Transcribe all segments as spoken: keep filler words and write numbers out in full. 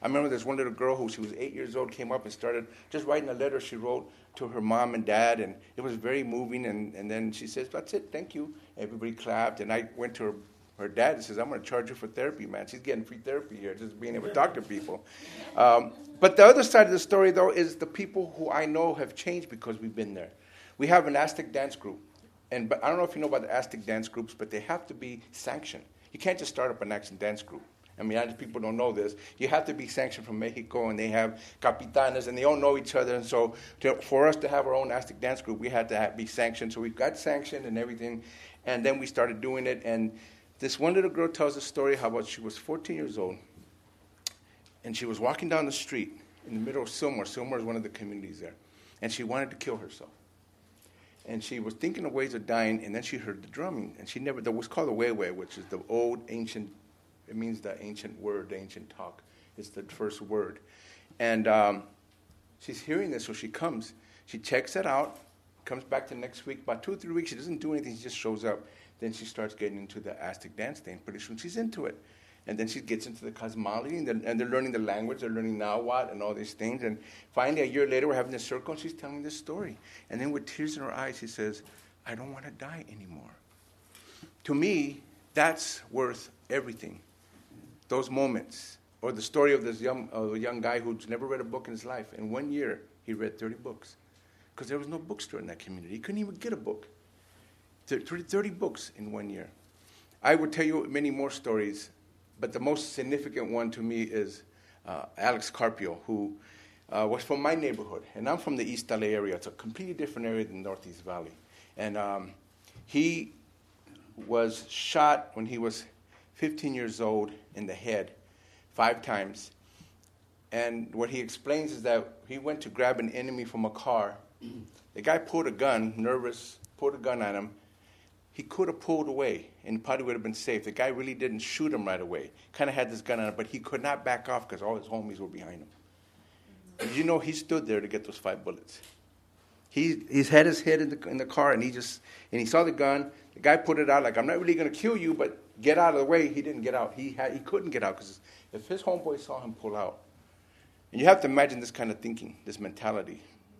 I remember there's one little girl who, she was eight years old, came up and started just writing a letter she wrote to her mom and dad, and it was very moving, and, and then she says, that's it, thank you. Everybody clapped, and I went to her, her dad and says, I'm going to charge her for therapy, man. She's getting free therapy here, just being able to talk to people. Um, but the other side of the story, though, is the people who I know have changed because we've been there. We have an Aztec dance group, and but I don't know if you know about the Aztec dance groups, but they have to be sanctioned. You can't just start up an Aztec dance group. I mean, I, people don't know this. You have to be sanctioned from Mexico, and they have capitanes, and they all know each other. And so to, for us to have our own Aztec dance group, we had to have, be sanctioned. So we got sanctioned and everything, and then we started doing it. And this one little girl tells a story how about she was fourteen years old, and she was walking down the street in the middle of Sylmar. Sylmar is one of the communities there, and she wanted to kill herself. And she was thinking of ways of dying, and then she heard the drumming, and she never, that was called the wewe, which is the old ancient, it means the ancient word, the ancient talk. It's the first word. And um, she's hearing this, so she comes. She checks it out, comes back the next week. About two or three weeks, she doesn't do anything, she just shows up. Then she starts getting into the Aztec dance thing. Pretty soon she's into it. And then she gets into the cosmology, and they're, and they're learning the language. They're learning Nahuatl and all these things. And finally, a year later, we're having this circle, and she's telling this story. And then with tears in her eyes, she says, I don't want to die anymore. To me, that's worth everything. Those moments. Or the story of this young, uh, young guy who's never read a book in his life. In one year, he read thirty books. Because there was no bookstore in that community. He couldn't even get a book. thirty books in one year. I would tell you many more stories, but the most significant one to me is uh, Alex Carpio, who uh, was from my neighborhood. And I'm from the East L A area. It's a completely different area than Northeast Valley. And um, he was shot when he was fifteen years old in the head five times. And what he explains is that he went to grab an enemy from a car. The guy pulled a gun, nervous, pulled a gun at him. He could have pulled away and probably would have been safe. The guy really didn't shoot him right away. Kind of had this gun on him, but he could not back off because all his homies were behind him. Did you know he stood there to get those five bullets? He he's had his head in the in the car, and he just and he saw the gun. The guy put it out like, I'm not really going to kill you, but get out of the way. He didn't get out. He had he couldn't get out because if his homeboy saw him pull out, and you have to imagine this kind of thinking, this mentality,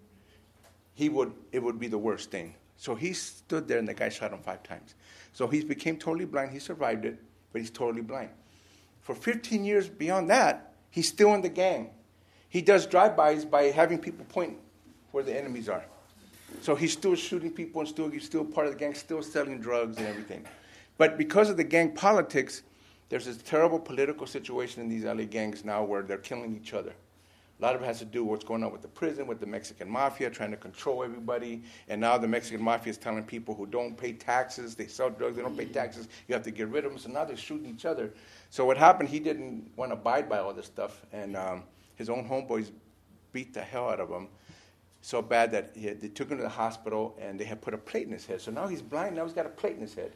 he would it would be the worst thing. So he stood there, and the guy shot him five times. So he became totally blind. He survived it, but he's totally blind. For fifteen years beyond that, he's still in the gang. He does drive-bys by having people point where the enemies are. So he's still shooting people, and still he's still part of the gang, still selling drugs and everything. But because of the gang politics, there's this terrible political situation in these L A gangs now where they're killing each other. A lot of it has to do with what's going on with the prison, with the Mexican mafia, trying to control everybody. And now the Mexican mafia is telling people who don't pay taxes, they sell drugs, they don't pay taxes, you have to get rid of them. So now they're shooting each other. So what happened, he didn't want to abide by all this stuff. And um, his own homeboys beat the hell out of him so bad that he had, they took him to the hospital, and they had put a plate in his head. So now he's blind, now he's got a plate in his head.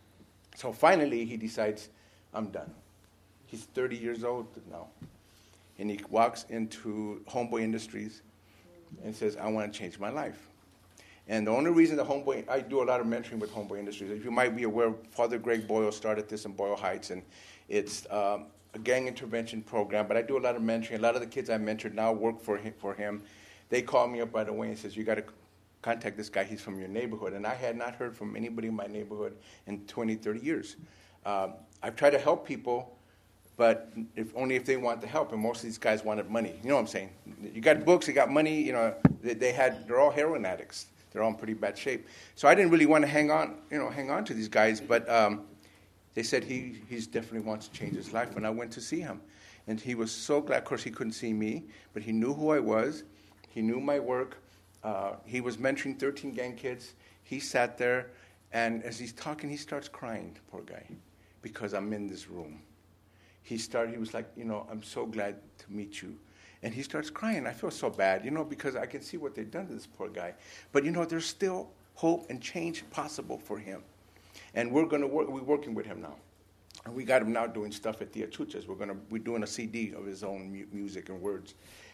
So finally he decides, I'm done. He's thirty years old now. And he walks into Homeboy Industries and says, I want to change my life. And the only reason the Homeboy, I do a lot of mentoring with Homeboy Industries. If you might be aware, Father Greg Boyle started this in Boyle Heights, and it's um, a gang intervention program. But I do a lot of mentoring. A lot of the kids I mentored now work for him. For him. They call me up right away and says, you got to contact this guy. He's from your neighborhood. And I had not heard from anybody in my neighborhood in twenty, thirty years. Um, I've tried to help people, but if only if they want the help, and most of these guys wanted money. You know what I'm saying? You got books, you got money, you know, they, they had, they're all heroin addicts. They're all in pretty bad shape. So I didn't really want to hang on, you know, hang on to these guys, but um, they said he he's definitely wants to change his life, and I went to see him. And he was so glad. Of course, he couldn't see me, but he knew who I was. He knew my work. Uh, he was mentoring thirteen gang kids. He sat there, and as he's talking, he starts crying, poor guy, because I'm in this room. He started, he was like, you know, I'm so glad to meet you. And he starts crying. I feel so bad, you know, because I can see what they've done to this poor guy. But, you know, there's still hope and change possible for him. And we're going to work, we're working with him now. And we got him now doing stuff at Tia Chucha's. We're going to, we're doing a C D of his own mu- music and words.